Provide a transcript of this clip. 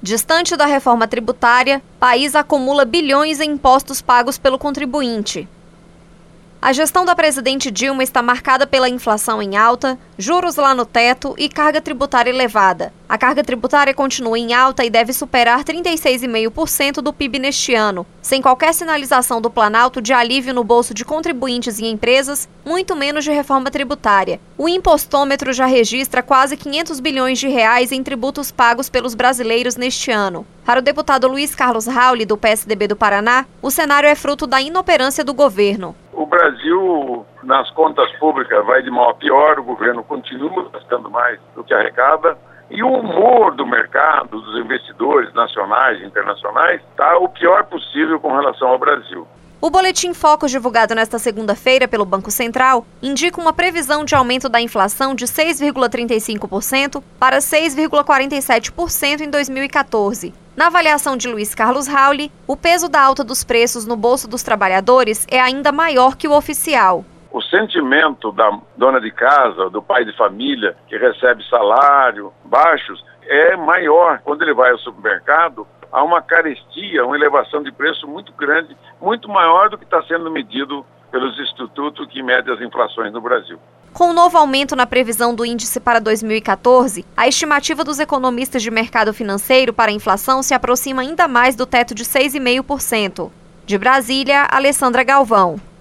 Distante da reforma tributária, país acumula bilhões em impostos pagos pelo contribuinte. A gestão da presidente Dilma está marcada pela inflação em alta, juros lá no teto e carga tributária elevada. A carga tributária continua em alta e deve superar 36,5% do PIB neste ano, sem qualquer sinalização do Planalto de alívio no bolso de contribuintes e empresas, muito menos de reforma tributária. O impostômetro já registra quase 500 bilhões de reais em tributos pagos pelos brasileiros neste ano. Para o deputado Luiz Carlos Rauli, do PSDB do Paraná, o cenário é fruto da inoperância do governo. O Brasil, nas contas públicas, vai de mal a pior, o governo continua gastando mais do que arrecada, e o humor do mercado, dos investidores nacionais e internacionais, está o pior possível com relação ao Brasil. O Boletim Focus, divulgado nesta segunda-feira pelo Banco Central, indica uma previsão de aumento da inflação de 6,35% para 6,47% em 2014. Na avaliação de Luiz Carlos Rauli, o peso da alta dos preços no bolso dos trabalhadores é ainda maior que o oficial. O sentimento da dona de casa, do pai de família, que recebe salário baixos, é maior. Quando ele vai ao supermercado, há uma carestia, uma elevação de preço muito grande, muito maior do que está sendo medido pelos institutos que medem as inflações no Brasil. Com o novo aumento na previsão do índice para 2014, a estimativa dos economistas de mercado financeiro para a inflação se aproxima ainda mais do teto de 6,5%. De Brasília, Alessandra Galvão.